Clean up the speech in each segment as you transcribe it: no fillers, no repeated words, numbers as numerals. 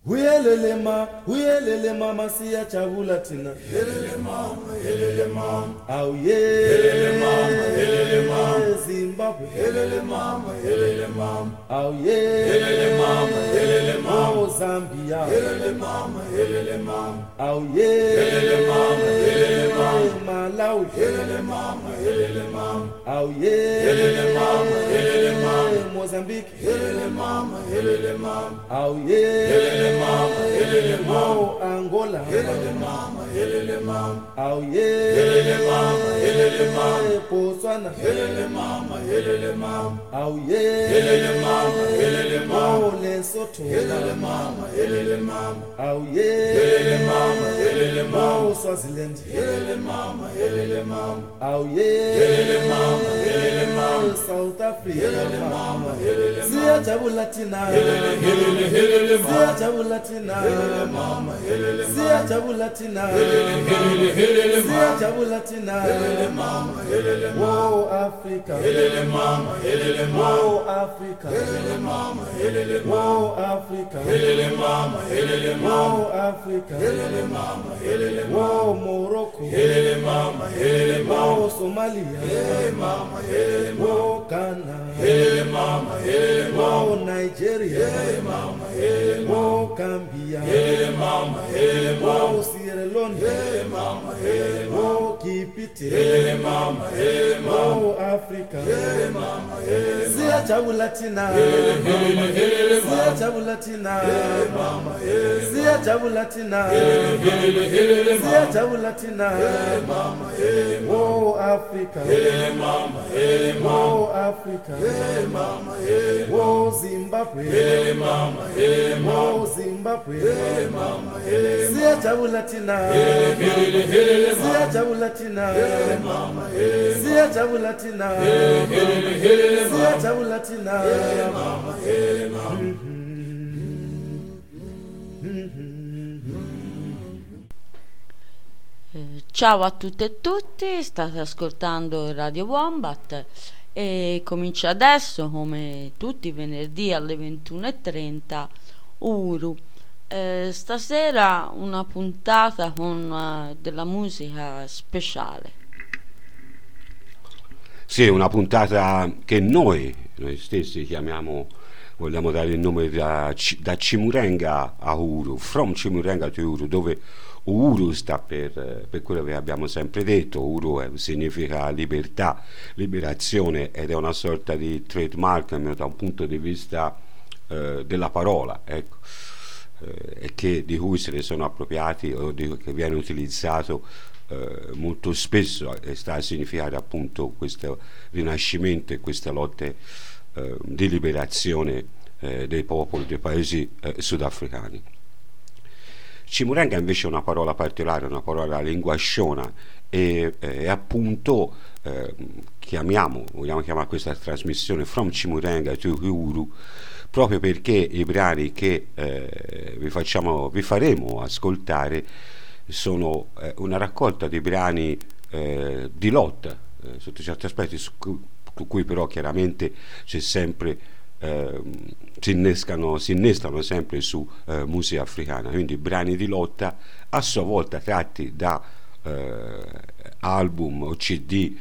Uyelele mama siya chabula tina. Helele mama, Auye. helele mama, Zimbabwe. helele mama, Auye. helele mama, Oh Zambia. helele mama, Auye. helele mama, Malawi. helele mama, Auye. helele mama, Mozambique. helele mama, Auye. helele mama, Oh Angola. helele mama, Auye. helele mama, Botswana. helele mama, Auye. helele mama, Oh Lesotho. helele mama, Auye. helele mama, Oh Swaziland. helele mama, Auye. helele mama, South Africa. mama, Siyajabula thina. helele mama, Siyajabula thina. mama, Siyajabula thina. helele Siyajabula thina. mama, Oh Africa. mama, Oh Africa. mama, Oh Africa. mama, Oh Africa. mama, Oh Morocco. mama, Oh Somalia. mama, Oh Ghana. mama, Oh Nigeria. mama, Oh Gambia. mama, Oh Sierra Leone. mama, Oh Kipite. mama, Oh Africa. mama, Siyajabula thina. Siyajabula thina. Siyajabula thina. Siyajabula thina. Oh Africa. mama, Oh Africa. Oh Zimbabwe. mama, Oh Zimbabwe. Siyajabula thina. Siyajabula thina. Siyajabula thina. Siyajabula thina. Ciao a tutte e tutti, state ascoltando Radio Wombat e comincia adesso, come tutti i venerdì alle 21:30, Uru. Stasera una puntata con della musica speciale. Sì, una puntata che noi stessi chiamiamo, vogliamo dare il nome da Chimurenga a Uru, from Chimurenga to Uru, dove Uru sta per quello che abbiamo sempre detto. Uru significa libertà, liberazione, ed è una sorta di trademark almeno da un punto di vista della parola, ecco, e di cui se ne sono appropriati o che viene utilizzato molto spesso, e sta a significare appunto questo rinascimento e queste lotte di liberazione dei popoli, dei paesi sudafricani. Chimurenga invece è una parola particolare, una parola linguasciona e appunto vogliamo chiamare questa trasmissione From Chimurenga to Uru, proprio perché i brani che vi faremo ascoltare sono una raccolta di brani di lotta sotto certi aspetti, su cui però chiaramente c'è sempre si innestano sempre su musica africana, quindi brani di lotta a sua volta tratti da album o CD,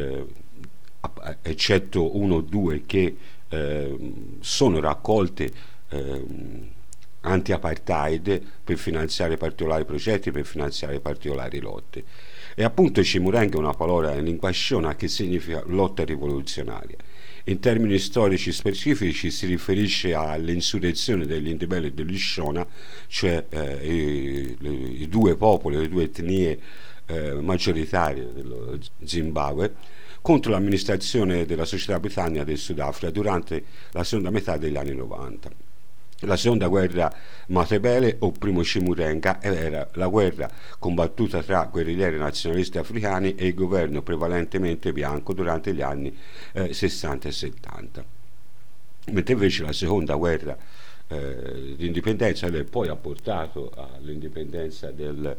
eccetto uno o due che sono raccolte anti-apartheid per finanziare particolari progetti, per finanziare particolari lotte. E appunto Chimurenga è una parola linguasciona che significa lotta rivoluzionaria. In termini storici specifici si riferisce all'insurrezione degli Ndebele e degli Shona, cioè i due popoli, le due etnie maggioritarie dello Zimbabwe, contro l'amministrazione della società britannica del Sudafrica durante la seconda metà degli anni 90. La seconda guerra Matabele o primo Chimurenga era la guerra combattuta tra guerriglieri nazionalisti africani e il governo prevalentemente bianco durante gli anni 60 e 70. Mentre invece la seconda guerra di indipendenza poi ha portato all'indipendenza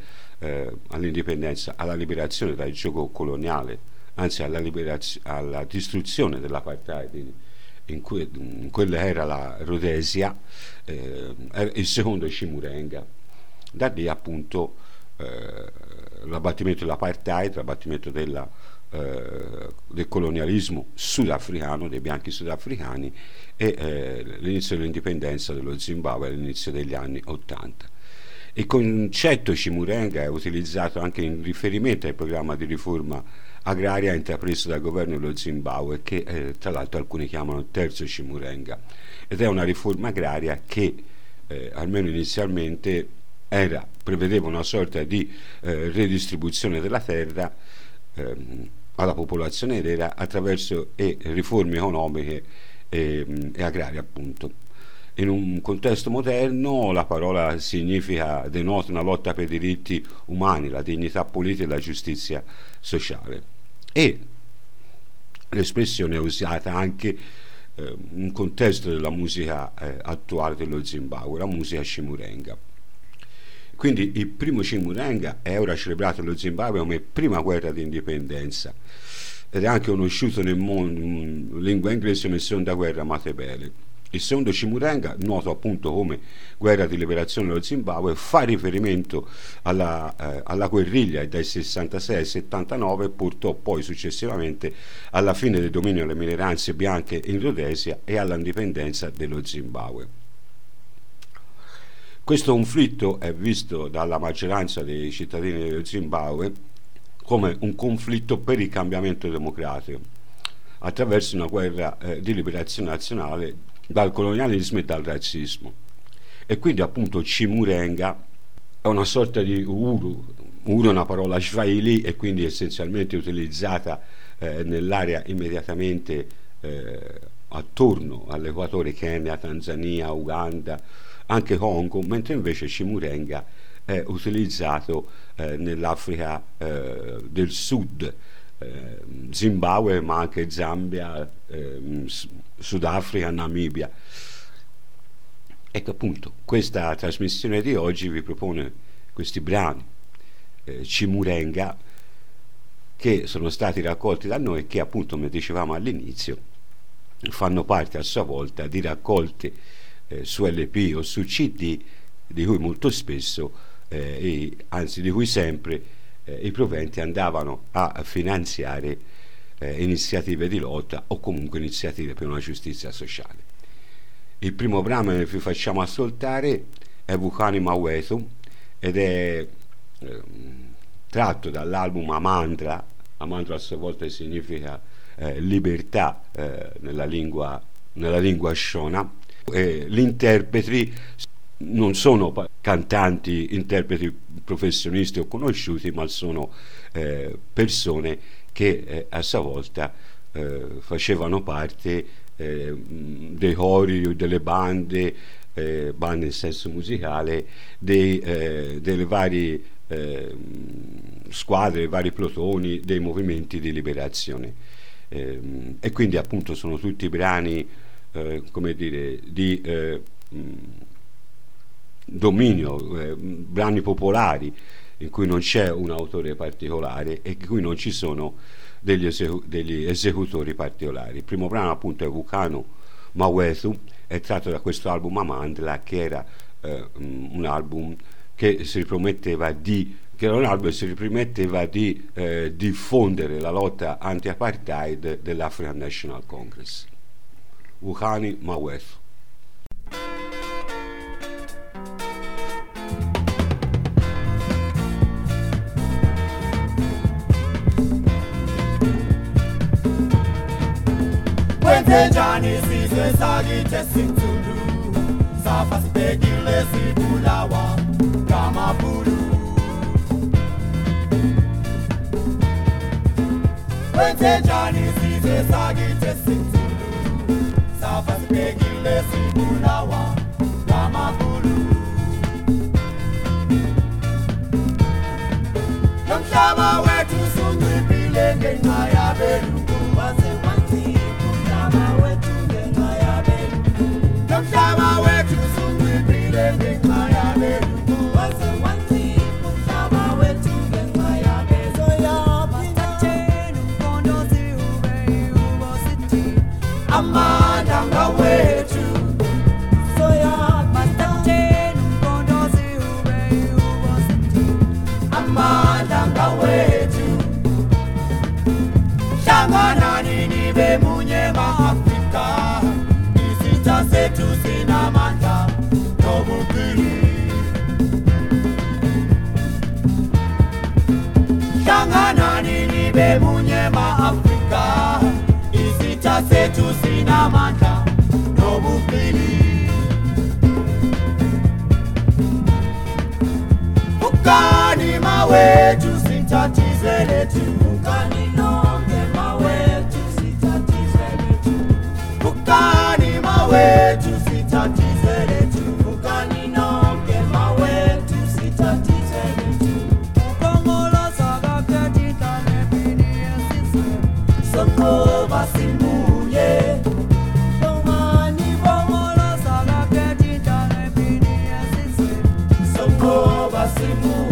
alla liberazione dal giogo coloniale, anzi alla distruzione dell'apartheid in quella era la Rhodesia, il secondo Chimurenga. Da lì appunto l'abbattimento dell'apartheid, l'abbattimento del colonialismo sudafricano, dei bianchi sudafricani, e l'inizio dell'indipendenza dello Zimbabwe all'inizio degli anni 80. Il concetto Chimurenga è utilizzato anche in riferimento al programma di riforma agraria intrapreso dal governo dello Zimbabwe, che tra l'altro alcuni chiamano terzo Chimurenga, ed è una riforma agraria che almeno inizialmente prevedeva una sorta di redistribuzione della terra alla popolazione nera attraverso riforme economiche e agrarie, appunto. In un contesto moderno la parola denota una lotta per i diritti umani, la dignità politica e la giustizia sociale, e l'espressione è usata anche in un contesto della musica attuale dello Zimbabwe, la musica Chimurenga. Quindi il primo Chimurenga è ora celebrato nello Zimbabwe come prima guerra di indipendenza, ed è anche conosciuto nel mondo in lingua inglese come seconda guerra Matebele. Il secondo Chimurenga, noto appunto come guerra di liberazione dello Zimbabwe, fa riferimento alla guerriglia dai 66 ai 79 e portò poi successivamente alla fine del dominio delle minoranze bianche in Rhodesia e all'indipendenza dello Zimbabwe. Questo conflitto è visto dalla maggioranza dei cittadini dello Zimbabwe come un conflitto per il cambiamento democratico, attraverso una guerra di liberazione nazionale dal colonialismo e dal razzismo. E quindi appunto Chimurenga è una sorta di Uru è una parola swahili e quindi essenzialmente utilizzata nell'area immediatamente attorno all'equatore, Kenya, Tanzania, Uganda, anche Congo, mentre invece Chimurenga è utilizzato nell'Africa del Sud, Zimbabwe, ma anche Zambia, Sudafrica, Namibia. Ecco appunto, questa trasmissione di oggi vi propone questi brani Chimurenga che sono stati raccolti da noi e che appunto, come dicevamo all'inizio, fanno parte a sua volta di raccolte su LP o su CD, di cui molto spesso anzi di cui sempre i proventi andavano a finanziare iniziative di lotta o comunque iniziative per una giustizia sociale. Il primo brano che vi facciamo ascoltare è Vukhani Mawetu ed è tratto dall'album Amandla. Amandla a sua volta significa libertà nella lingua Shona. Gli interpreti non sono cantanti, interpreti professionisti o conosciuti, ma sono persone che a sua volta facevano parte dei cori, delle bande in senso musicale, delle varie squadre, vari plotoni, dei movimenti di liberazione. E quindi appunto sono tutti brani come dire di dominio, brani popolari in cui non c'è un autore particolare e in cui non ci sono degli esecutori particolari. Il primo brano appunto è Vukhani Mawetu, è tratto da questo album Amandla, che era un album che si riprometteva di diffondere la lotta anti-apartheid dell'African National Congress. Vukhani Mawetu. Wenzenjani sizwe sakithe sinzulu, safa sibhekile sibulawa ngamabhulu. Wenzenjani sizwe sakithe sinzulu, safa sibhekile sibulawa ngamabhulu. Nomhlaba wethu sungcibile ngenxa yabelungu. Nomhlaba wethu sungcibile ngenxa yabelungu. Nomhlaba wethu ngenxa yabelungu. Amandla Munyema Afrika, izita zetu zina manda nobubili. Ukani mawetu sitatize letu, ukani nonge mawetu sitatize letu, ukani mawetu sitatize letu, ukani nonge mawetu sitatize letu. Ukongola saga ketita nepini esise, soko basimuye. Tomani bongola saga ketita nepini esise, soko basimuye.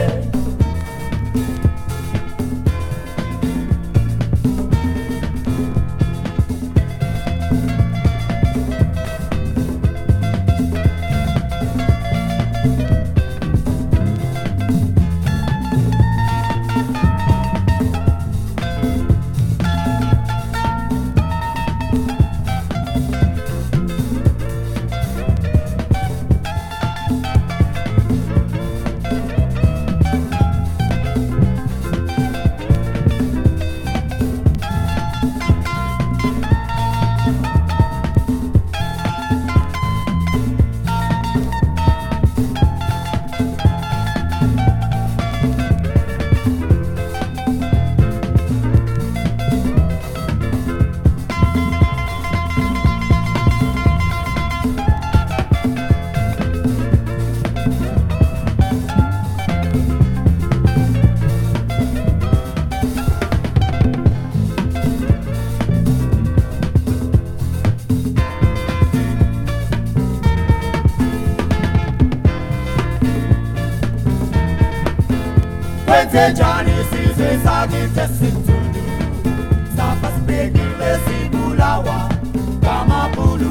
Jani size sagite sintundu, sapas begile sibulawa kama bulu.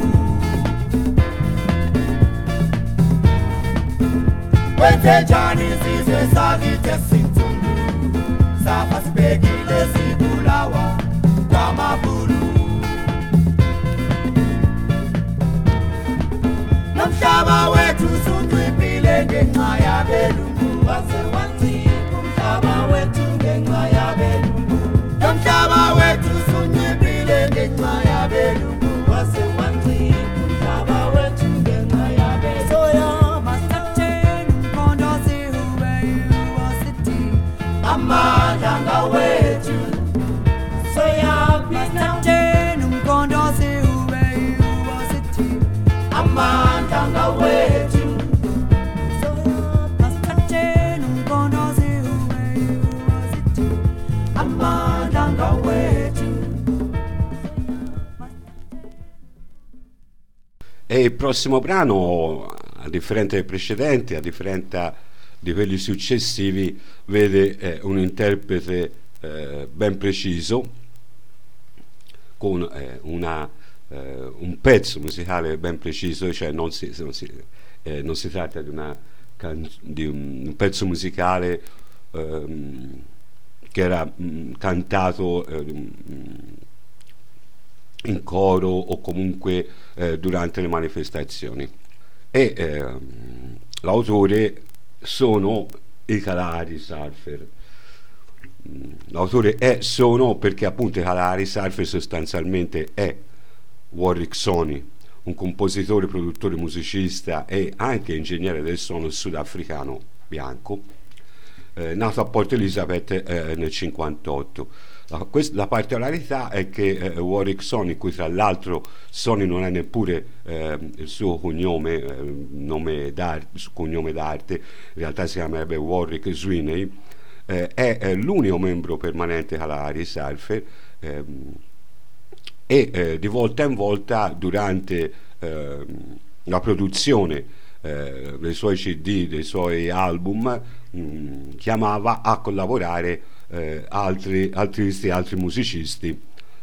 Jani size sagite sintundu, sapas begile sibulawa kama bulu. Namshaba wetu sundwipile ngenxa ya belungu, wase wanti Mshaba wetu ngenxa ya belungu, Mshaba wetu sunyipile ngenxa ya belungu, wase wanti Mshaba wetu ngenxa ya belungu. Soya mastate mkondo sihube university, amadanga wetu. Soya mastate mkondo sihube university, amadanga wetu. E il prossimo brano, a differenza dei precedenti, a differenza di quelli successivi, vede un interprete ben preciso, con un pezzo musicale ben preciso, cioè non si tratta di un pezzo musicale che era cantato in coro o comunque durante le manifestazioni, e l'autore sono i Kalahari Surfer. L'autore sono perché appunto i Kalahari Surfer sostanzialmente è Warwick Soni, un compositore, produttore, musicista e anche ingegnere del suono sudafricano bianco, nato a Port Elizabeth nel 1958. La particolarità è che Warwick Soni, cui tra l'altro Soni non è neppure il suo cognome, cognome d'arte, in realtà si chiamerebbe Warwick Sweeney, è l'unico membro permanente Kalahari Surfer, e di volta in volta durante la produzione dei suoi CD, dei suoi album, chiamava a collaborare altri musicisti,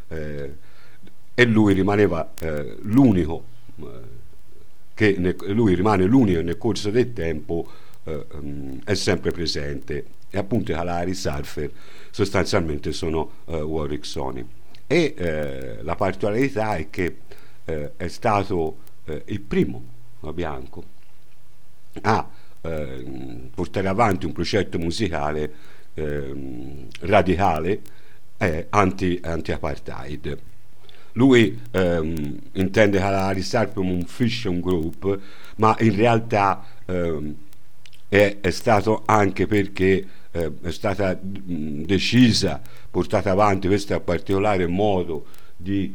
e lui rimaneva l'unico lui rimane l'unico nel corso del tempo, è sempre presente, e appunto i Kalahari Surfer sostanzialmente sono Warwick Soni. E la particolarità è che è stato il primo bianco a portare avanti un progetto musicale radicale, anti-apartheid. Lui intende canalizzare come un fiction group, ma in realtà è stato anche perché è stata decisa, portata avanti questo particolare modo di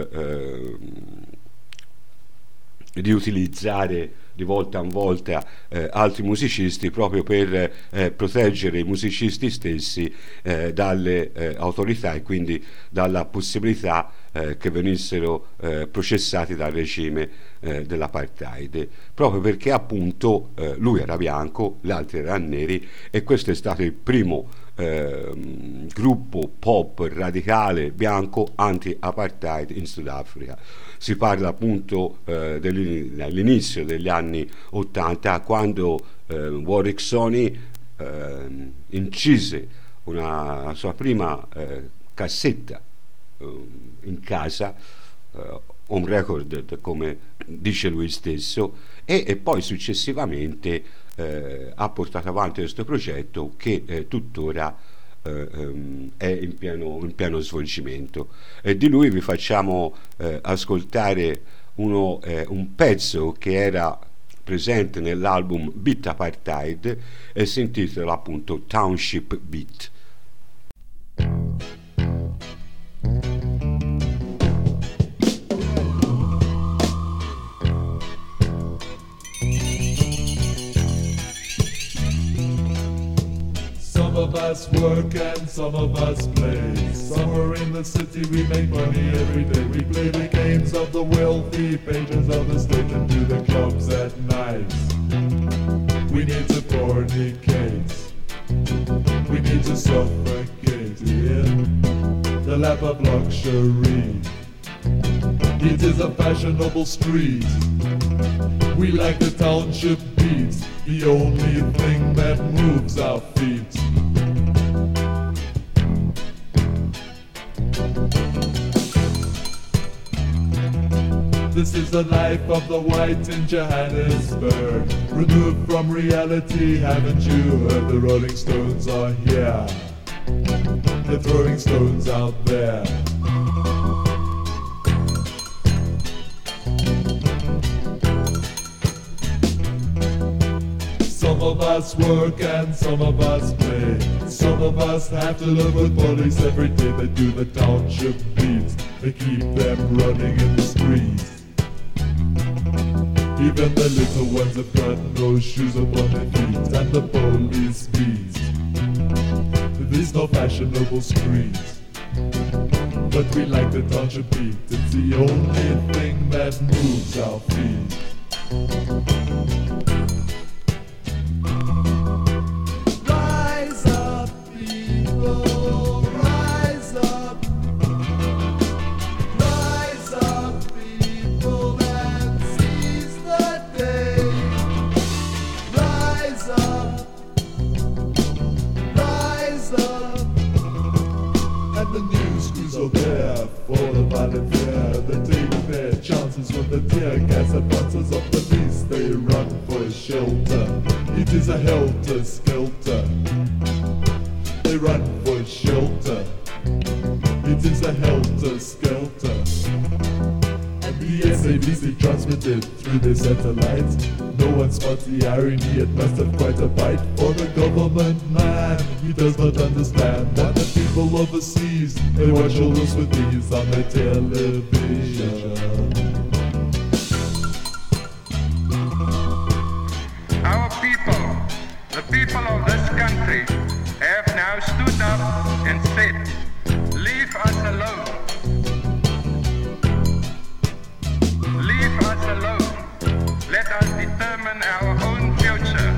utilizzare di volta in volta altri musicisti proprio per proteggere i musicisti stessi dalle autorità e quindi dalla possibilità che venissero processati dal regime dell'apartheid, proprio perché appunto lui era bianco, gli altri erano neri, e questo è stato il primo gruppo pop radicale bianco anti-apartheid in Sudafrica. Si parla appunto dell'inizio degli anni 80, quando Warwick Sony incise una sua prima cassetta in casa, home record come dice lui stesso, e poi successivamente ha portato avanti questo progetto che tuttora è in pieno svolgimento. E di lui vi facciamo ascoltare un pezzo che era presente nell'album Beat Apartheid e si intitola appunto Township Beat. Some of us work and some of us play. Somewhere in the city we make money every day. We play the games of the wealthy, patrons of the state, and do the clubs at night. We need to fornicate. We need to suffocate in the lap of luxury. It is a fashionable street. We like the township beat, the only thing that moves our feet. This is the life of the white in Johannesburg. Removed from reality, haven't you heard? The Rolling Stones are here. They're throwing stones out there. Some of us work and some of us play. Some of us have to live with police every day. They do the township beats. They keep them running in the streets. Even the little ones have got no shoes upon their feet, and the police beat. There's no fashionable street, but we like the township beat. It's the only thing that moves our feet. Rise up, people, rise up. Rise up, people, and seize the day. Rise up, rise up. And the news crews are there for the volunteer. They take their chances with the tear gas advances of police. They run for shelter. It is a helter-skelter. They run for shelter. It is a helter-skelter. And the SABC transmitted through the satellite. No one spots the irony, it must have quite a bite. For the government man, he does not understand that the people overseas, they watch all this with ease on their television. Our people, the people of this country, have now stood up and said, leave us alone. Leave us alone. Let us determine our own future.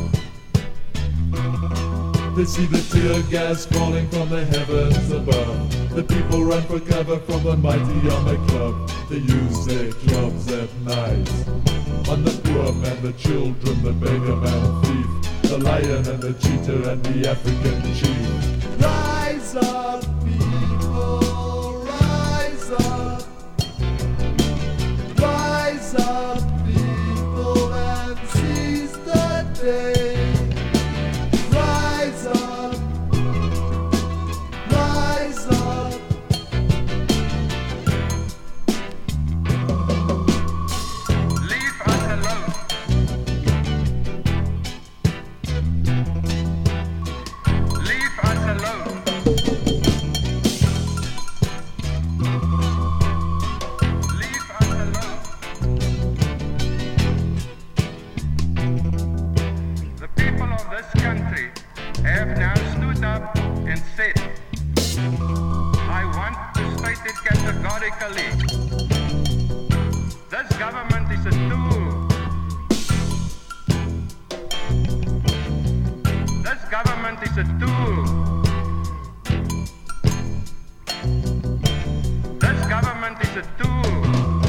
They see the tear gas falling from the heavens above. The people run for cover from the mighty army club. They use their clubs at night on the poor man, the children, the beggar man, thief, the lion and the cheater and the African chief. Rise up, people, rise up. Rise up, people, and seize the day. Rise up, rise of this country have now stood up and said, I want to state it categorically. This government is a tool. This government is a tool. This government is a tool.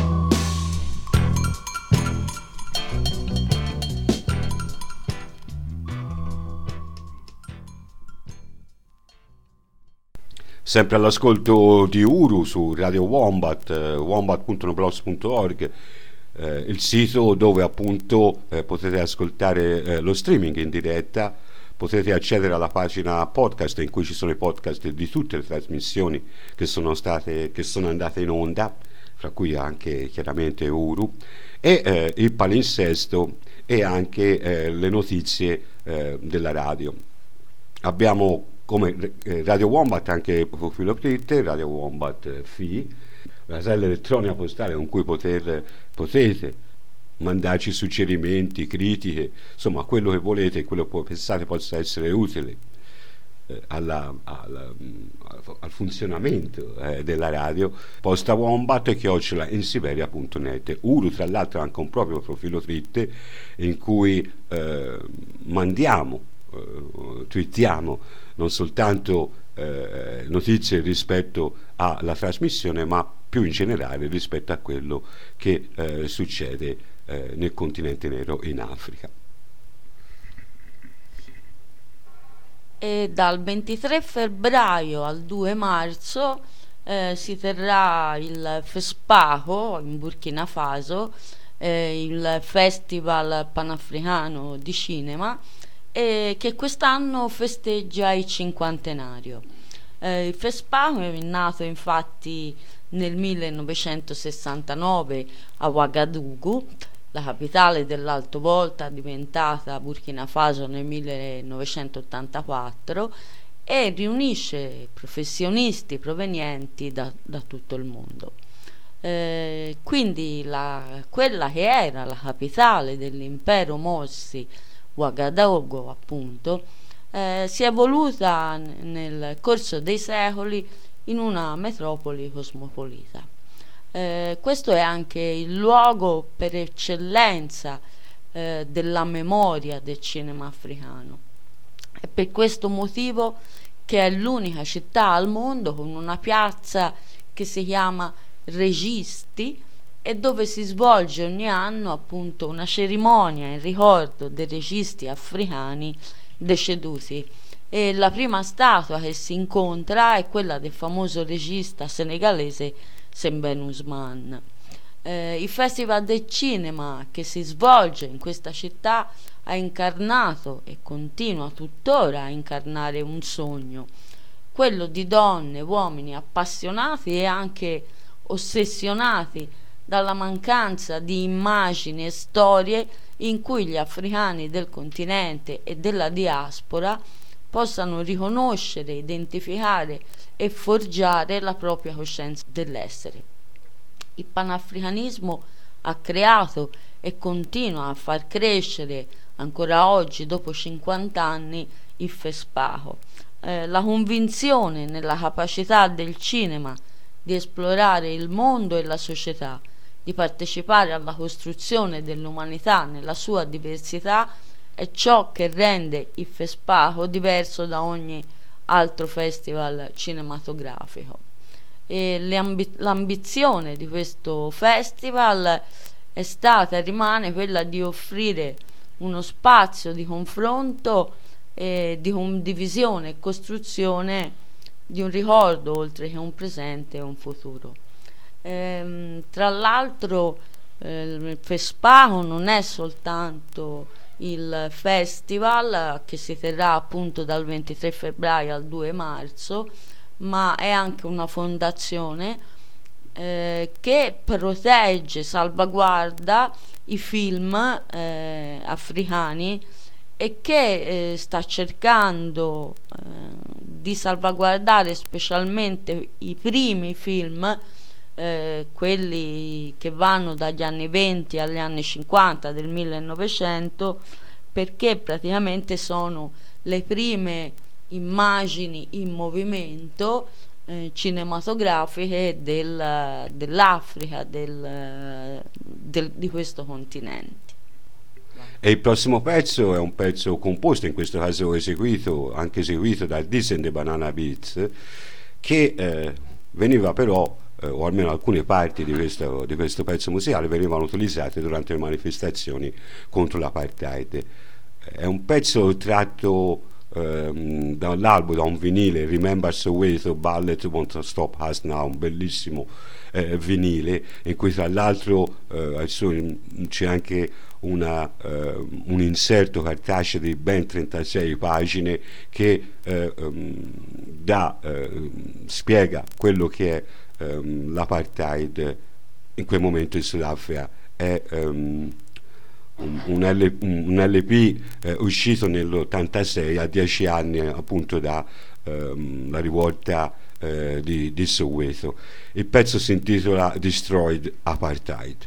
Sempre all'ascolto di Uru su Radio Wombat, wombat.noblogs.org, il sito dove appunto potete ascoltare lo streaming in diretta, potete accedere alla pagina podcast in cui ci sono i podcast di tutte le trasmissioni che sono andate in onda, fra cui anche chiaramente Uru, e il palinsesto e anche le notizie della radio. Abbiamo come Radio Wombat anche il profilo Twitter, Radio Wombat FI, la casella elettronica postale con cui potete mandarci suggerimenti, critiche, insomma quello che volete, quello che pensate possa essere utile al funzionamento della radio. Posta wombat@insiberia.net. Uru tra l'altro ha anche un proprio profilo Twitter in cui twittiamo non soltanto notizie rispetto alla trasmissione, ma più in generale rispetto a quello che succede nel continente nero, in Africa. E dal 23 febbraio al 2 marzo si terrà il FESPACO in Burkina Faso, il Festival Panafricano di Cinema, che quest'anno festeggia il cinquantenario. Il FESPACO è nato infatti nel 1969 a Ouagadougou, la capitale dell'Alto Volta, diventata Burkina Faso nel 1984, e riunisce professionisti provenienti da tutto il mondo. Quindi quella che era la capitale dell'impero Mossi, Ouagadougou appunto, si è evoluta nel corso dei secoli in una metropoli cosmopolita. Questo è anche il luogo per eccellenza della memoria del cinema africano. È per questo motivo che è l'unica città al mondo con una piazza che si chiama Registi, e dove si svolge ogni anno appunto una cerimonia in ricordo dei registi africani deceduti, e la prima statua che si incontra è quella del famoso regista senegalese Sembène Ousmane. Il Festival del Cinema che si svolge in questa città ha incarnato e continua tuttora a incarnare un sogno, quello di donne e uomini appassionati e anche ossessionati dalla mancanza di immagini e storie in cui gli africani del continente e della diaspora possano riconoscere, identificare e forgiare la propria coscienza dell'essere. Il panafricanismo ha creato e continua a far crescere ancora oggi, dopo 50 anni, il FESPACO. La convinzione nella capacità del cinema di esplorare il mondo e la società, di partecipare alla costruzione dell'umanità nella sua diversità, è ciò che rende il FESPACO diverso da ogni altro festival cinematografico. E l'ambizione di questo festival è stata e rimane quella di offrire uno spazio di confronto e di condivisione e costruzione di un ricordo oltre che un presente e un futuro. Tra l'altro il FESPACO non è soltanto il festival che si terrà appunto dal 23 febbraio al 2 marzo, ma è anche una fondazione che protegge, salvaguarda i film africani e che sta cercando di salvaguardare specialmente i primi film, quelli che vanno dagli anni 20 agli anni 50 del 1900, perché praticamente sono le prime immagini in movimento cinematografiche dell'Africa, di questo continente. E il prossimo pezzo è un pezzo composto, in questo caso anche eseguito da Disney the Banana Beats, che veniva però, o almeno alcune parti di questo pezzo musicale, venivano utilizzate durante le manifestazioni contro l'apartheid. È un pezzo tratto dall'album, da un vinile, Remember Soweto, Ballet Won't Stop Us Now, un bellissimo vinile, in cui tra l'altro c'è anche un inserto cartaceo di ben 36 pagine che spiega quello che è l'apartheid in quel momento in Sudafrica. È un LP uscito nell'86, a 10 anni appunto da la rivolta di Soweto. Il pezzo si intitola Destroyed Apartheid.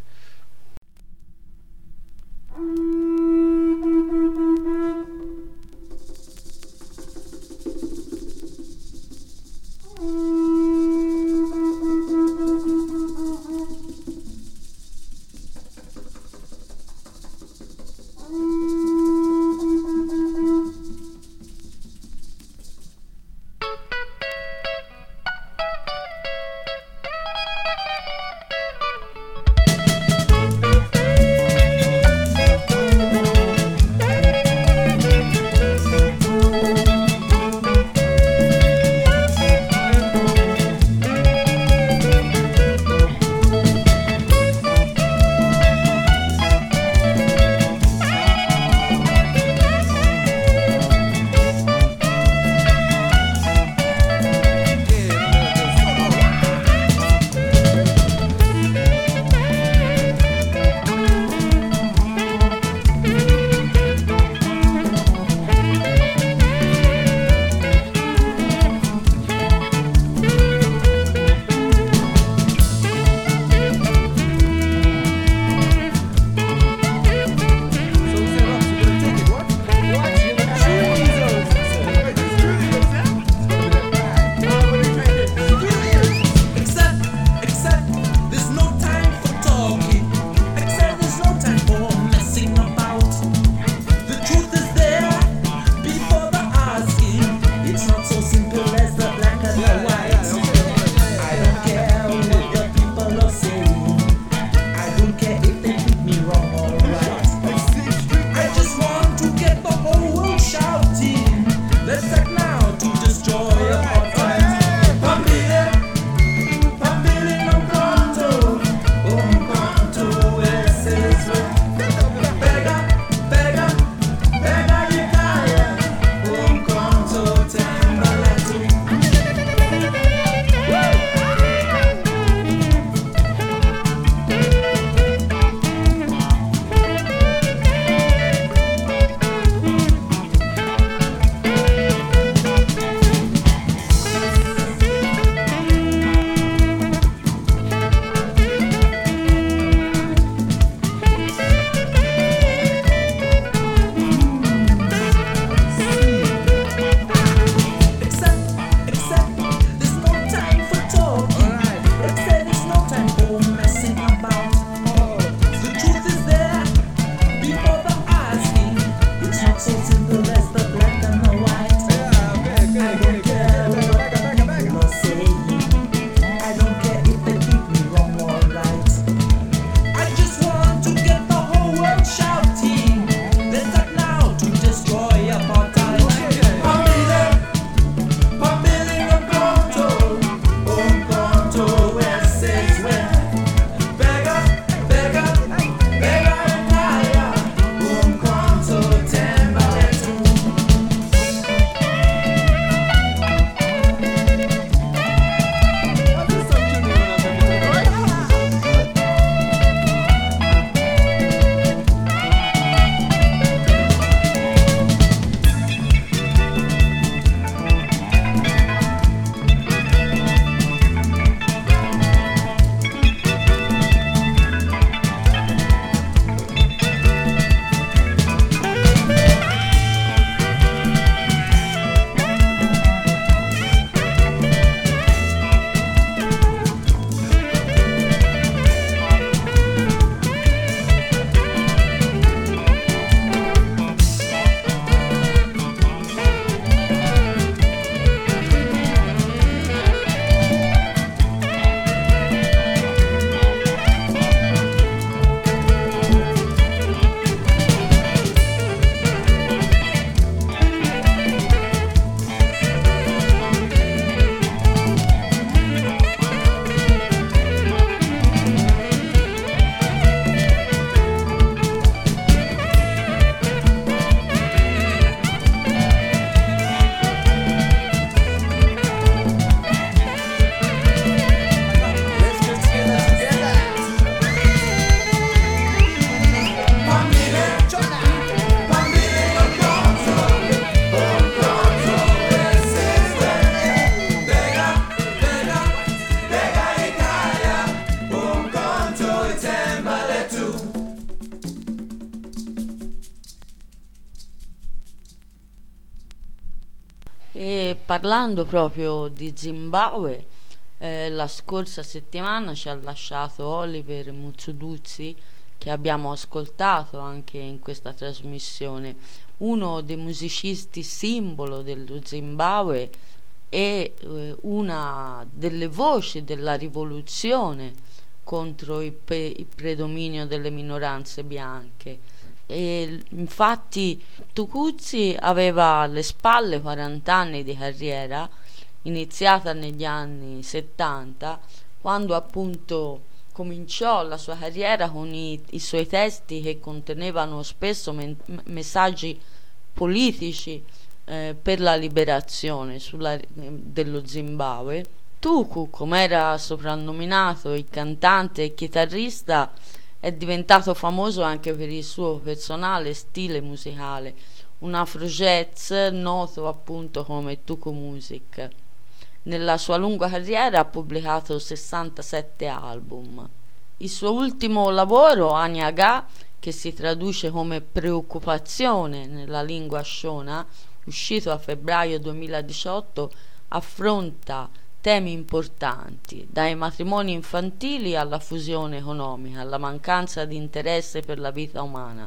E parlando proprio di Zimbabwe, la scorsa settimana ci ha lasciato Oliver Mtsudutsi, che abbiamo ascoltato anche in questa trasmissione, uno dei musicisti simbolo dello Zimbabwe e una delle voci della rivoluzione contro il predominio delle minoranze bianche. E infatti Mtsudutsi aveva alle spalle 40 anni di carriera iniziata negli anni 70, quando appunto cominciò la sua carriera con i suoi testi che contenevano spesso messaggi politici per la liberazione dello Zimbabwe. Tuku, come era soprannominato, il cantante e chitarrista, è diventato famoso anche per il suo personale stile musicale, un afro jazz noto appunto come Tuku Music. Nella sua lunga carriera ha pubblicato 67 album. Il suo ultimo lavoro, Anyaga, che si traduce come preoccupazione nella lingua shona, uscito a febbraio 2018, affronta temi importanti, dai matrimoni infantili alla fusione economica, alla mancanza di interesse per la vita umana.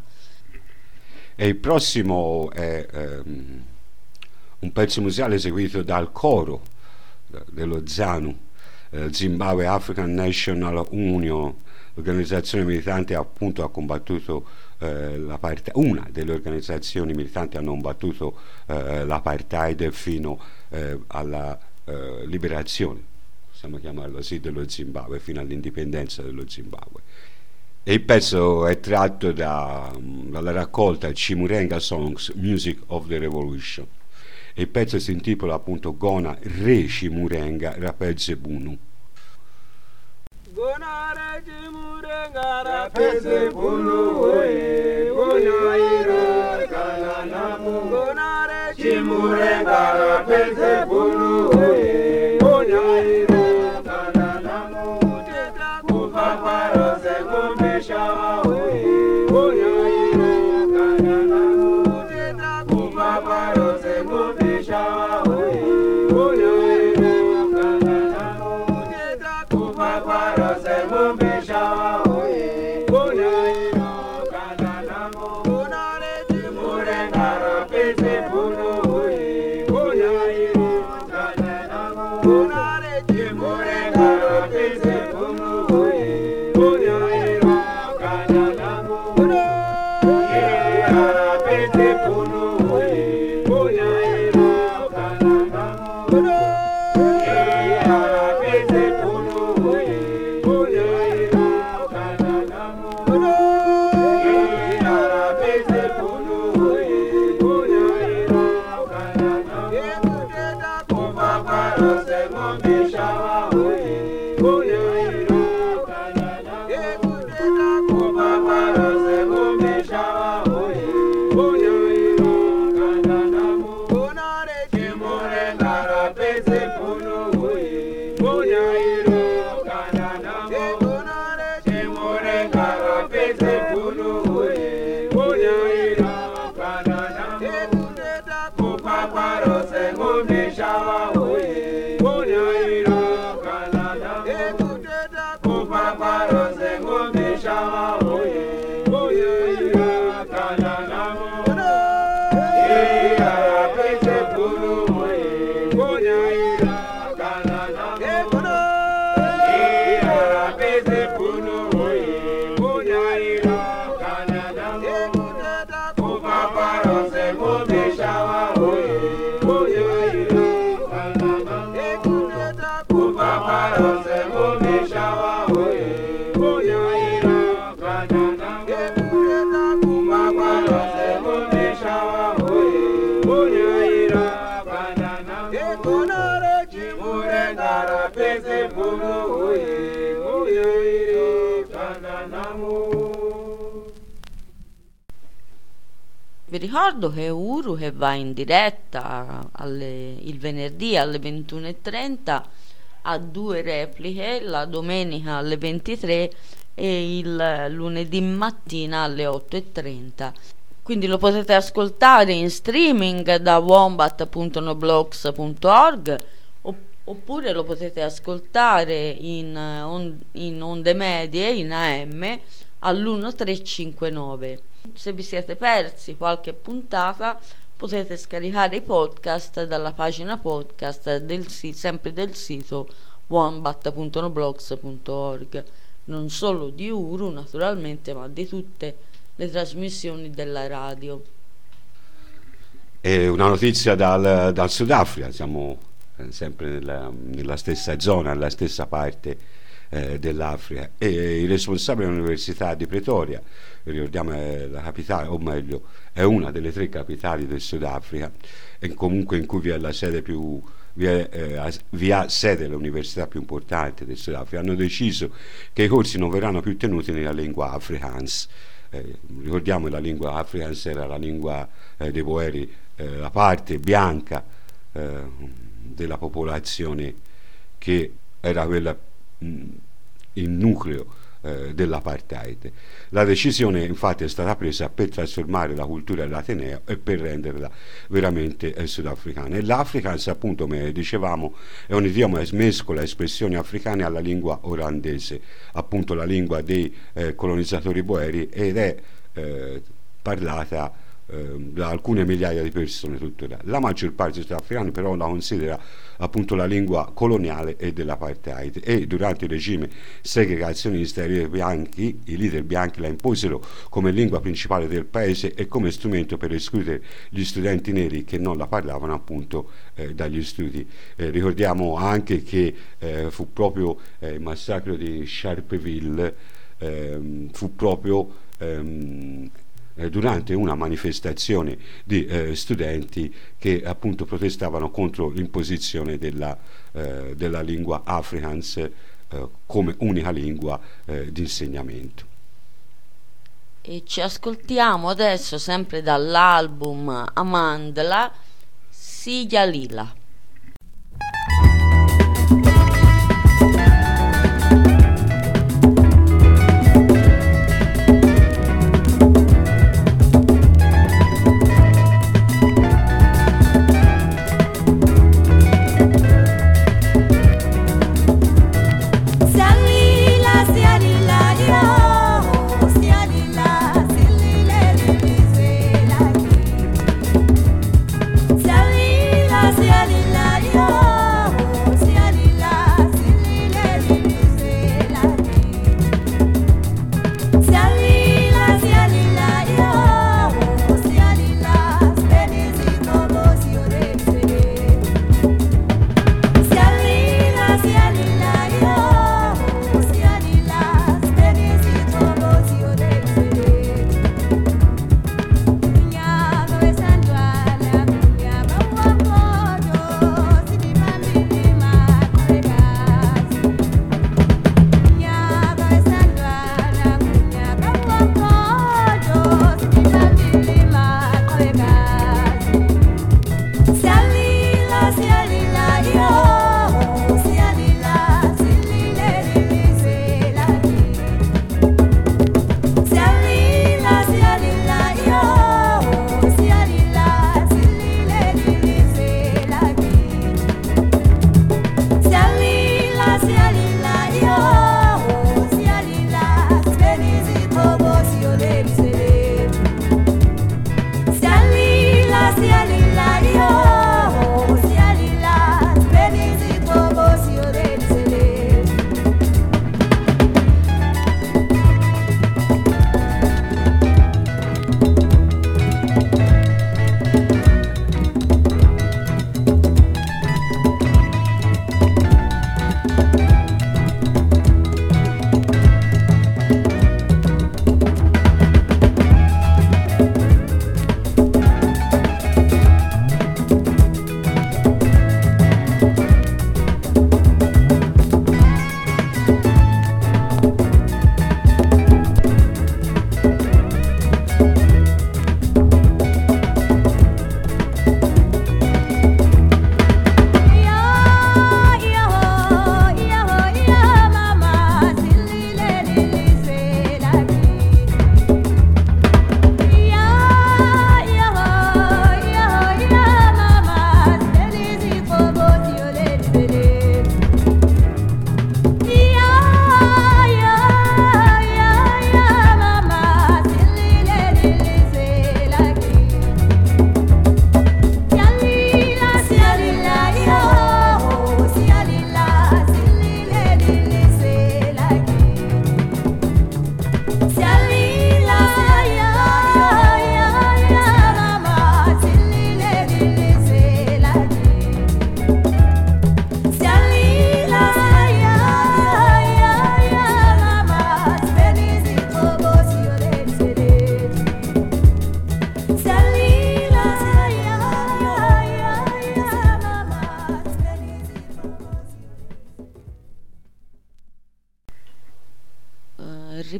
E il prossimo è un pezzo musicale eseguito dal coro dello ZANU, Zimbabwe African National Union, l'organizzazione militante appunto ha combattuto una delle organizzazioni militanti hanno combattuto l'apartheid fino alla liberazione, possiamo chiamarlo così, dello Zimbabwe, fino all'indipendenza dello Zimbabwe. E il pezzo è tratto dalla raccolta Chimurenga Songs, Music of the Revolution. E il pezzo si intitola appunto Gona Re Chimurenga Rapedze Bunu. Gona Re Chimurenga Rapedze Bunu, Gona Ira Kananamu. Gona Re Chimurenga Rapedze Bunu, Gona Ira Kananamu. Teta Kupaparo Segumbi Shawa, Gona Ira Kananamu. Teta Kupaparo Segumbi Vi ricordo che Uru, che va in diretta il venerdì alle 21:30, ha 2 repliche, la domenica alle 23 e il lunedì mattina alle 8:30. quindi lo potete ascoltare in streaming da wombat.noblogs.org oppure lo potete ascoltare in onde medie, in AM, all'1359. Se vi siete persi qualche puntata potete scaricare i podcast dalla pagina podcast sempre del sito wombat.noblogs.org, non solo di Uru naturalmente, ma di tutte le trasmissioni della radio. E una notizia dal Sudafrica, siamo sempre nella stessa zona, nella stessa parte dell'Africa, e il responsabile dell'Università di Pretoria, ricordiamo è la capitale, o meglio è una delle 3 capitali del Sudafrica, e comunque in cui vi è la sede vi ha sede l'università più importante del Sudafrica, hanno deciso che i corsi non verranno più tenuti nella lingua Afrikaans. Ricordiamo che la lingua Afrikaans era la lingua dei Boeri, la parte bianca della popolazione che era quella il nucleo dell'apartheid. La decisione infatti è stata presa per trasformare la cultura dell'Ateneo e per renderla veramente sudafricana. E l'Afrikaans, appunto, come dicevamo, è un idioma che mescola espressioni africane alla lingua olandese, appunto la lingua dei colonizzatori boeri, ed è parlata da alcune migliaia di persone tuttora. La maggior parte dei sudafricani però la considera appunto la lingua coloniale e dell'apartheid, e durante il regime segregazionista i leader bianchi la imposero come lingua principale del paese e come strumento per escludere gli studenti neri che non la parlavano appunto dagli studi. Ricordiamo anche che fu proprio il massacro di Sharpeville, fu proprio durante una manifestazione di studenti che appunto protestavano contro l'imposizione della lingua Afrikaans come unica lingua di insegnamento. E ci ascoltiamo adesso sempre dall'album Amandla, Siglia Lila. Salila,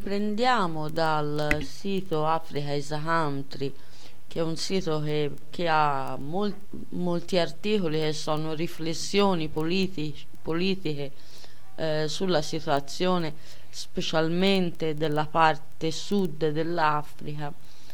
riprendiamo dal sito Africa is a Country, che è un sito che ha molti articoli che sono riflessioni politiche sulla situazione specialmente della parte sud dell'Africa.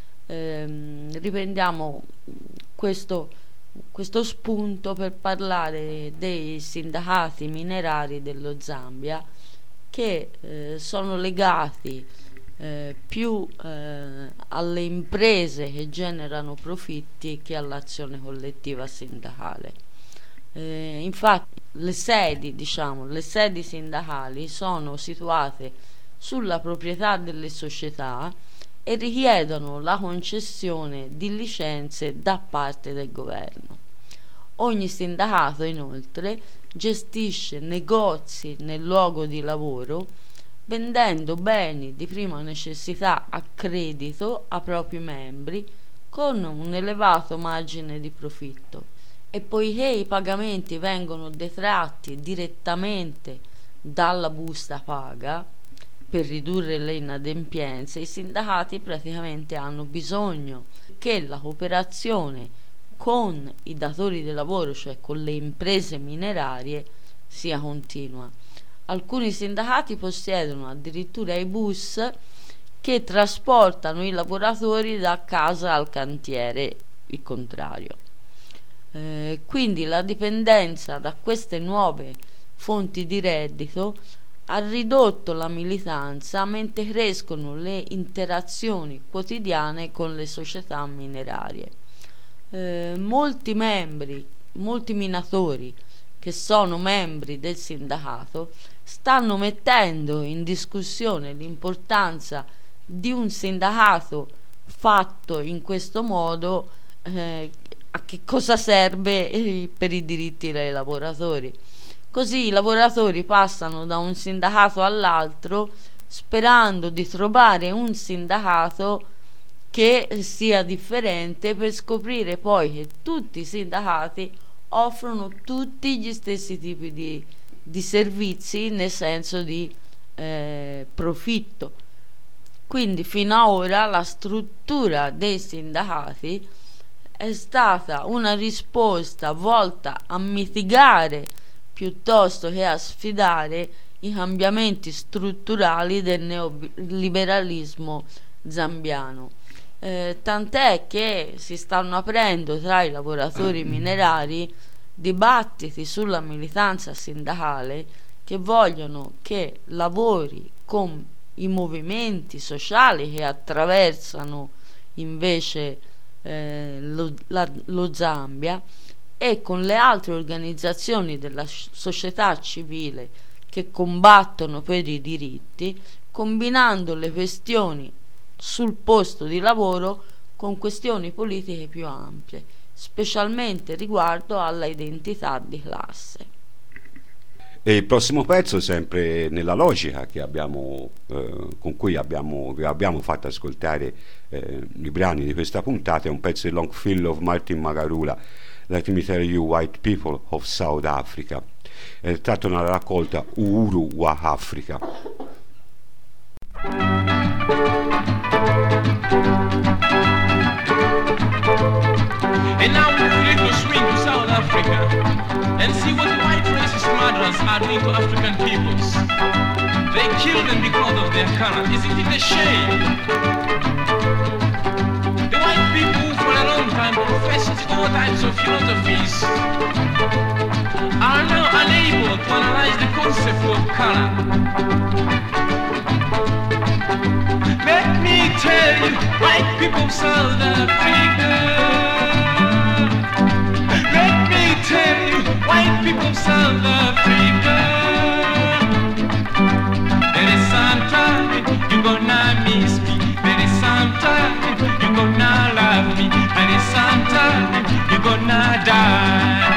Riprendiamo questo spunto per parlare dei sindacati minerari dello Zambia, che sono legati più alle imprese che generano profitti che all'azione collettiva sindacale. Infatti le sedi sindacali sono situate sulla proprietà delle società e richiedono la concessione di licenze da parte del governo. Ogni sindacato inoltre gestisce negozi nel luogo di lavoro, vendendo beni di prima necessità a credito a propri membri con un elevato margine di profitto. E poiché i pagamenti vengono detratti direttamente dalla busta paga per ridurre le inadempienze, i sindacati praticamente hanno bisogno che la cooperazione con i datori di lavoro, cioè con le imprese minerarie, sia continua. Alcuni sindacati possiedono addirittura i bus che trasportano i lavoratori da casa al cantiere, il contrario. Quindi la dipendenza da queste nuove fonti di reddito ha ridotto la militanza, mentre crescono le interazioni quotidiane con le società minerarie. Molti minatori che sono membri del sindacato stanno mettendo in discussione l'importanza di un sindacato fatto in questo modo, a che cosa serve per i diritti dei lavoratori. Così i lavoratori passano da un sindacato all'altro sperando di trovare un sindacato che sia differente, per scoprire poi che tutti i sindacati offrono tutti gli stessi tipi di servizi, nel senso di profitto. Quindi fino ad ora la struttura dei sindacati è stata una risposta volta a mitigare piuttosto che a sfidare i cambiamenti strutturali del neoliberalismo zambiano. Tant'è che si stanno aprendo tra i lavoratori minerari dibattiti sulla militanza sindacale che vogliono che lavori con i movimenti sociali che attraversano invece lo Zambia, e con le altre organizzazioni della società civile che combattono per i diritti, combinando le questioni sul posto di lavoro con questioni politiche più ampie, specialmente riguardo alla identità di classe. E il prossimo pezzo, sempre nella logica che con cui abbiamo fatto ascoltare i brani di questa puntata, è un pezzo di Long Fill of Martin Magarula, Let Me Tell You White People of South Africa, tratto nella raccolta Uhuru wa Africa. And now we're ready to swing to South Africa and see what the white racist murderers are doing to African peoples. They kill them because of their color. Isn't it a shame? The white people for a long time professed all types of philosophies are now unable to analyze the concept of color. Let me tell you, white people of South Africa. Let me tell you, white people of South Africa. There is some time you gonna miss me. There is some time you gonna love me. There is some time you gonna die.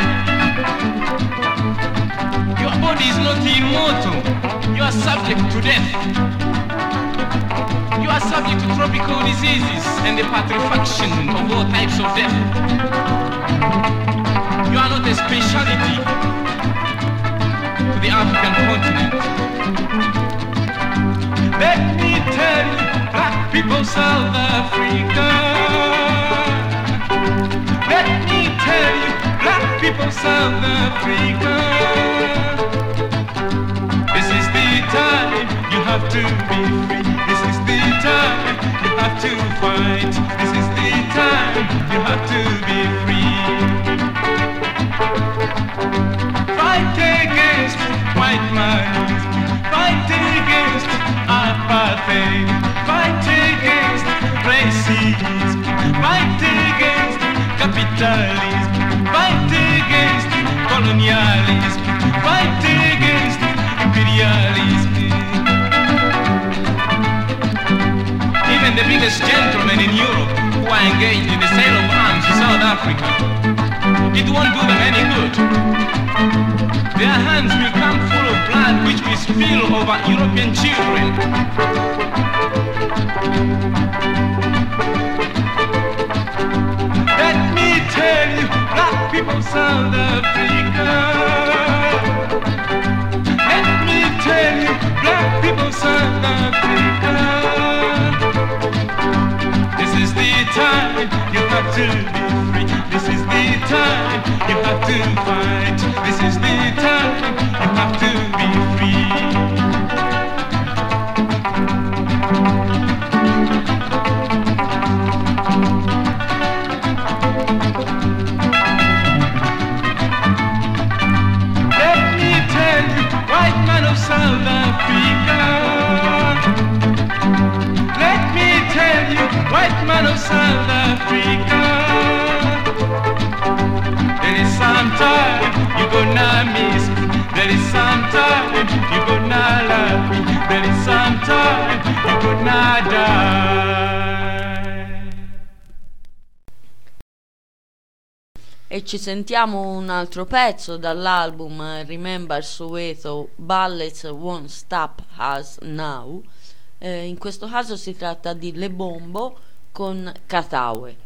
Your body is not immortal. You are subject to death. You are subject to tropical diseases and the putrefaction of all types of death. You are not a speciality to the African continent. Let me tell of South Africa. Let me tell you, black people of South Africa, this is the time you have to be free. This is the time you have to fight. This is the time you have to be free. Fight against white man. Fight against apartheid. Fight against racism. Fight against capitalism. Fight against colonialism. Fight against imperialism. Even the biggest gentlemen in Europe who are engaged in the sale of arms to South Africa, it won't do them any good. Their hands will come full of blood which will spill over European children. Let me tell you, black people of South Africa. Let me tell you, black people of South Africa. This is the time you have to be free. This is the time you have to fight. This is the time you have to be free. South Africa. Let me tell you, white man of South Africa, there is some time you gonna miss me. There is some time you gonna love me. There is some time you gonna die. E ci sentiamo un altro pezzo dall'album Remember Soweto, Bullets Won't Stop Us Now. In questo caso si tratta di Le Bombo con Katawe.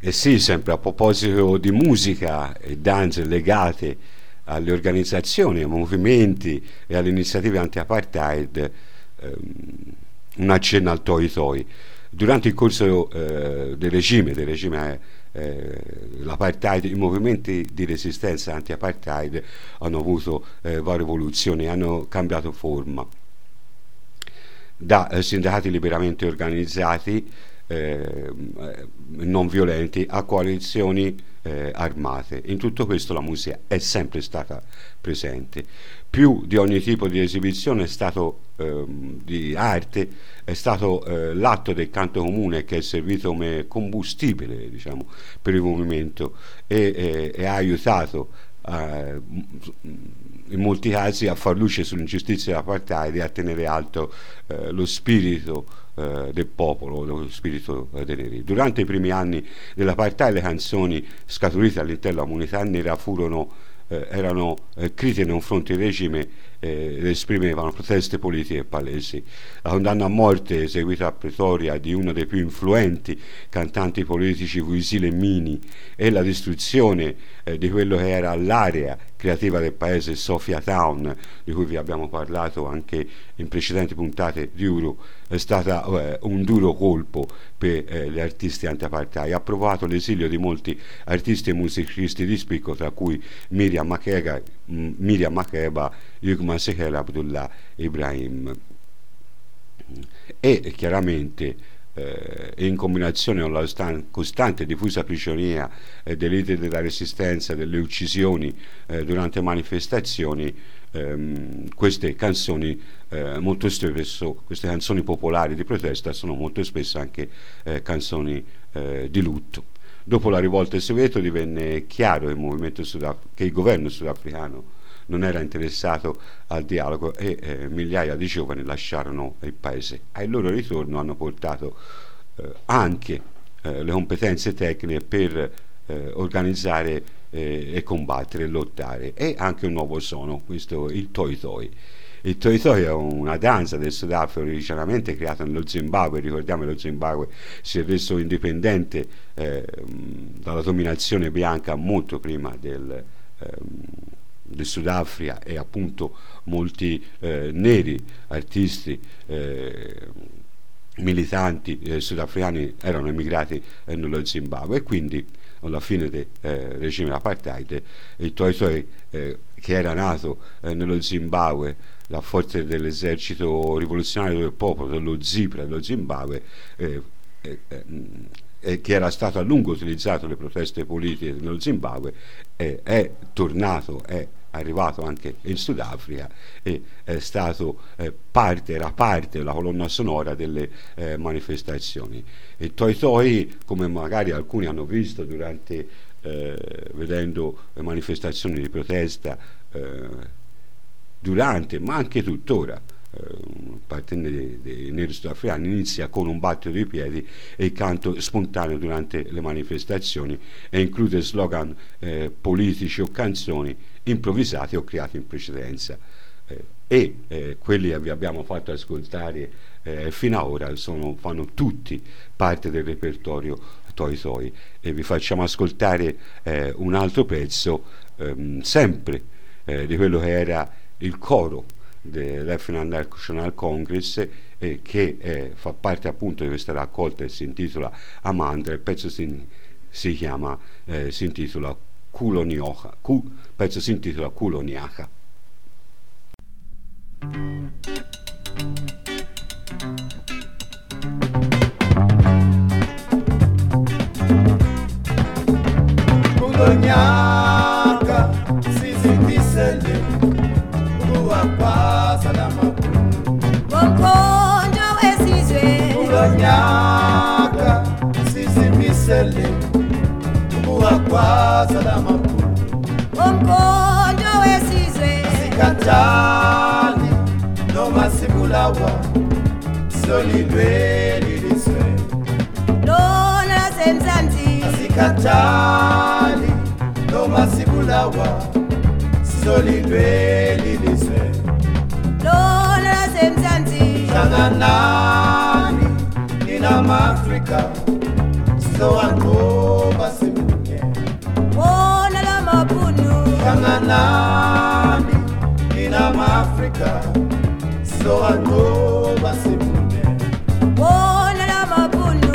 E sì, sempre a proposito di musica e danze legate alle organizzazioni, ai movimenti e alle iniziative anti-apartheid, un accenno al Toi Toi. Durante il corso del regime l'apartheid, i movimenti di resistenza anti-apartheid hanno avuto varie evoluzioni, hanno cambiato forma, da sindacati liberamente organizzati non violenti a coalizioni armate. In tutto questo la musica è sempre stata presente. Più di ogni tipo di esibizione è stato di arte, è stato l'atto del canto comune che è servito come combustibile, diciamo, per il movimento e ha aiutato in molti casi a far luce sull'ingiustizia dell'apartheid e a tenere alto lo spirito del popolo, lo spirito dei neri. Durante i primi anni dell'apartheid le canzoni scaturite all'interno della comunità nera erano critiche nei confronti del regime ed esprimevano proteste politiche palesi. La condanna a morte eseguita a Pretoria di uno dei più influenti cantanti politici, Wisile Mini, e la distruzione di quello che era l'area creativa del paese, Sophia Town, di cui vi abbiamo parlato anche in precedenti puntate di Uru, è stata un duro colpo per gli artisti anti-apartheid. Ha provocato l'esilio di molti artisti e musicisti di spicco, tra cui Miriam Makeba, Yugma Seher Abdullah Ibrahim. E chiaramente in combinazione con la costante e diffusa prigionia dei leader della resistenza, delle uccisioni durante manifestazioni, queste canzoni molto spesso, queste canzoni popolari di protesta sono molto spesso anche canzoni di lutto. Dopo la rivolta sovietico divenne chiaro che il governo sudafricano non era interessato al dialogo e migliaia di giovani lasciarono il paese. Al loro ritorno hanno portato anche le competenze tecniche per organizzare e combattere e lottare, e anche un nuovo suono, questo il Toi Toi. Il Toi Toi è una danza del Sudafrica originariamente creata nello Zimbabwe. Ricordiamo che lo Zimbabwe si è reso indipendente dalla dominazione bianca molto prima del Sudafrica, e appunto molti neri artisti militanti sudafricani erano emigrati nello Zimbabwe, e quindi alla fine del regime apartheid il Toi Toi, che era nato nello Zimbabwe, la forza dell'esercito rivoluzionario del popolo, dello ZIPRA dello Zimbabwe, che era stato a lungo utilizzato nelle proteste politiche nello Zimbabwe, è tornato, è arrivato anche in Sudafrica e è stato era parte della colonna sonora delle manifestazioni. Il Toi Toi, come magari alcuni hanno visto vedendo le manifestazioni di protesta ma anche tuttora, parte dei neri sudafricani, inizia con un battito di piedi e il canto spontaneo durante le manifestazioni, e include slogan politici o canzoni improvvisati o creati in precedenza, quelli che vi abbiamo fatto ascoltare fino ad ora fanno tutti parte del repertorio Toi Toi, e vi facciamo ascoltare un altro pezzo sempre di quello che era il coro dell'African National Congress, che fa parte appunto di questa raccolta e si intitola Amandra. Il pezzo si intitola Kuloniocha. Il pezzo si intitola Kuloniocha. Kuloniocha sizimisele kuwapasa lamakulu Komkhonjo wesizwe Kuloniocha sizimisele kuwapasa lamakulu Komkhonjo wesizwe Sikatani noma sibulawa solilwe liliswe Lona semzansi Sikatani noma sibulawa solilwe liliswe Lona semzansi Tanganani nina Afrika so angoba nani ina Africa so ano basibune Bona la mabunu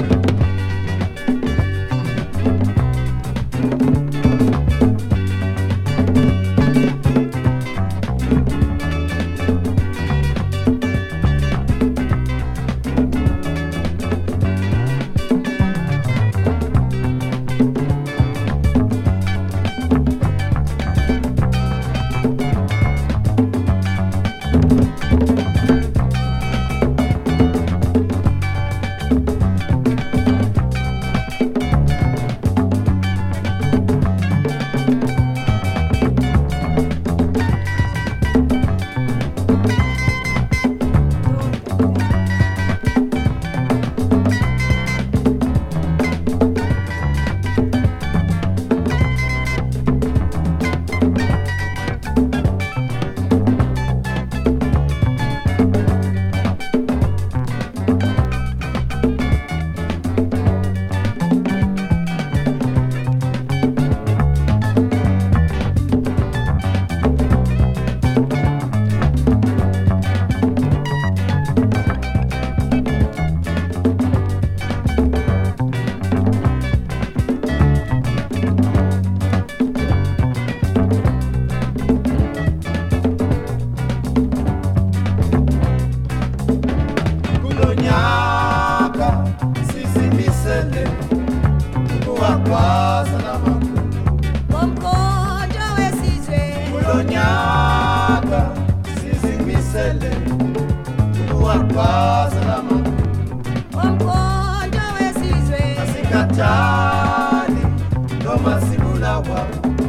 Tali, Thomas Simulawa,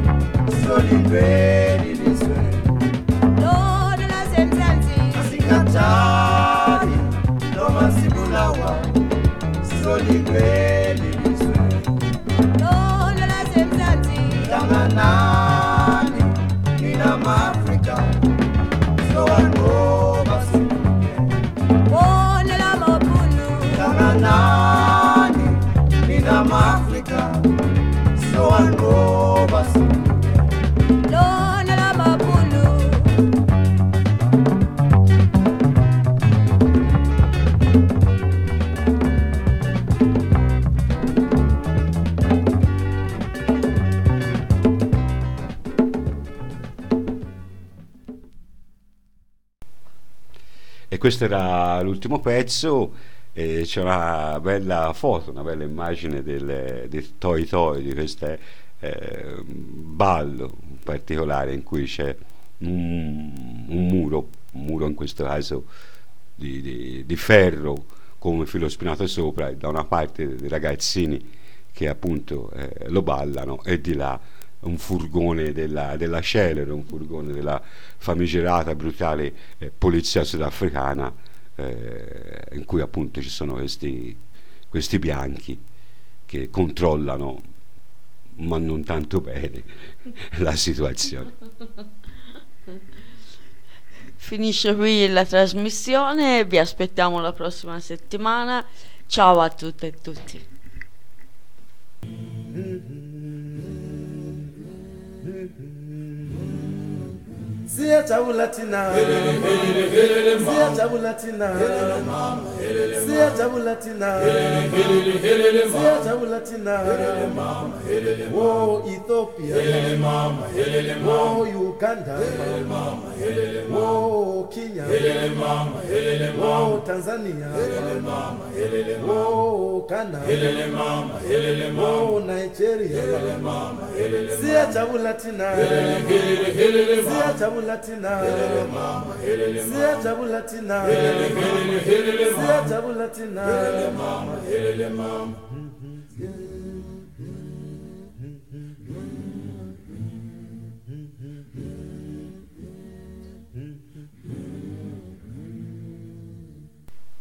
Solidweli Liswe. Lord la Zemzanzi Asikatali, Thomas Simulawa, Solidweli Liswe. Lord la Zemzanzi Tanganani, Inam Africa, so ano basibune. Bona la mabunu Tanganani, Inam Africa, so ano basibune. Lord la mabunu E questo era l'ultimo pezzo. E c'è una bella foto, una bella immagine del Toi Toi, di questo ballo particolare in cui c'è un muro in questo caso di ferro come filo spinato sopra, e da una parte dei ragazzini che appunto lo ballano, e di là un furgone della Celere, un furgone della famigerata brutale polizia sudafricana, in cui appunto ci sono questi bianchi che controllano, ma non tanto bene, la situazione. Finisce qui la trasmissione, vi aspettiamo la prossima settimana. Ciao a tutte e tutti. Siyajabula thina siyajabula thina siyajabula thina siyajabula thina wo Ethiopia wo Uganda wo Kenya wo Tanzania wo Ghana wo Nigeria siyajabula thina siyajabula Latina, siyajabula Latina, siyajabula Latina,